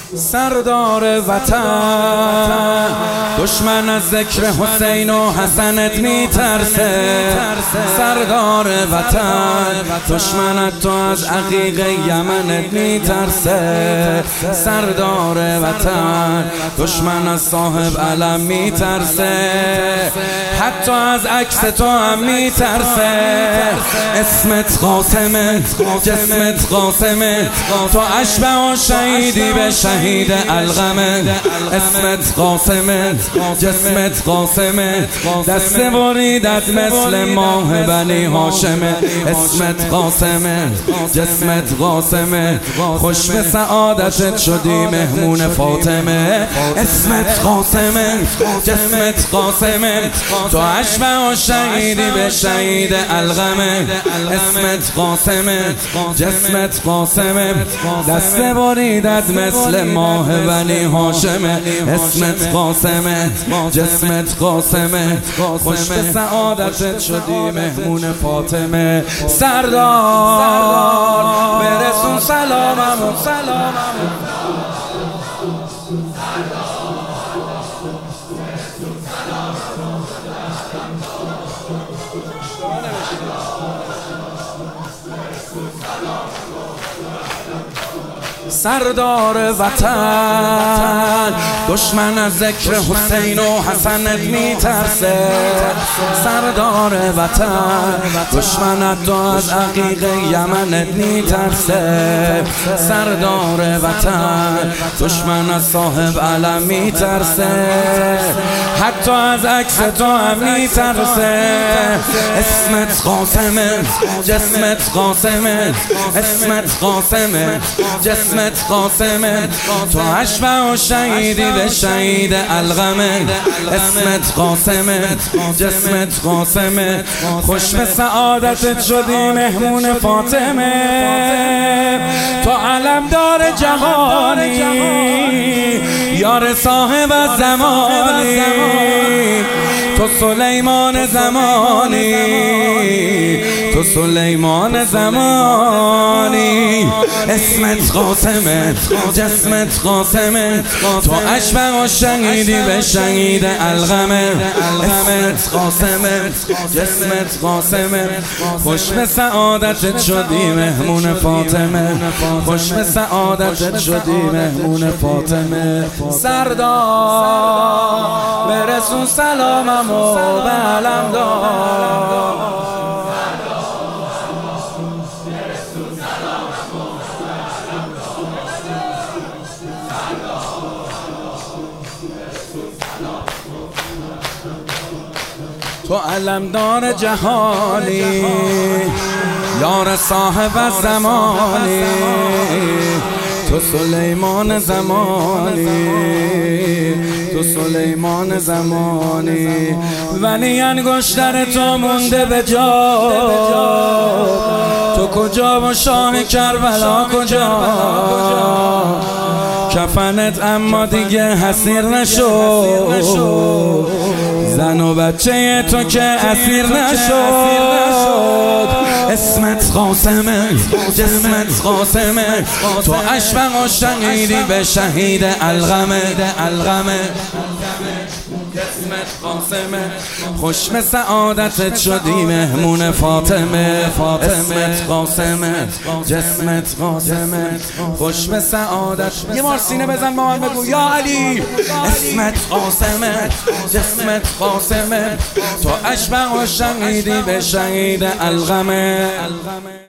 سردار وطن دشمن از ذکر حسین و حسنت میترسه. سردار وطن دشمن تو از عقیق یمنت میترسه. سردار وطن دشمن از صاحب علم میترسه. حتی از عکس تو هم میترسه. اسمت قاسمه، جسمت قاسمه، تو اشبه و شهیدی به شهید القمه. اسمت قاسمه، جسمت قاسمه، دست بریدت مثل ماه بنی هاشمه. اسمت قاسمه، جسمت قاسمه، خوش به سعادتت شدی مهمون فاطمه. اسمت قاسمه، جسمت قاسمه، تو اشبه و شهیدی به شهید القمه. اسمت قاسمه، جسمت قاسمه، دست بریدت مثل ماه بنی هاشمه. اسمت قاسمه، جسمت قاسمه، خوش به سعادتت شدی مهمون فاطمه. سردار برسون سلامم و سردار وطن دشمن از ذکر حسین و حسنت میترسه. سردار وطن دشمن تو از عقیق یمنت میترسه. سردار وطن دشمن از صاحب علم میترسه. حتی از عکس تو هم میترسه. اسمت قاسمه، جسمت قاسمه، اسمت قاسمه، جسمت قاسمه، تو اشبه و شهیدی به شهید القمه. اسمت قاسمه، جسمت قاسمه، خوش به سعادتت شدی مهمون فاطمه. تو علمدار جهانی، یار صاحب زمانی، تو سلیمان زمانی، تو سلیمان زمانی. اسمت قاسمه، جسمت قاسمه، تو اشبه و شهیدی به شهید القمه. اسمت قاسمه، جسمت قاسمه، خوش به سعادتت شدی مهمون فاطمه. خوش به سعادتت شدی مهمون فاطمه. سردار برسون سلامم و به علمدار. تو علمدار جهانی، یار صاحب زمانی، تو سلیمان زمانی، تو سلیمان زمانی. ولی انگشتر تو مونده به جا، تو کجا و شاه کربلا کجا؟ کفنت اما دیگه حسیر نشد، زن و بچه تو که اسیر نشد. اسمت قاسمه، جسمت قاسمه، تو اشبه و شهیدی به شهید القمه. اسمت قاسمه، خوش به سعادتت شدی مهمون فاطمه. اسمت قاسمه، جسمت قاسمه، خوش به سعادت. یه بار سینه بزن با من بگو یا علی. اسمت قاسمه، جسمت قاسمه، تو اشبه و شهیدی به شهید القمه.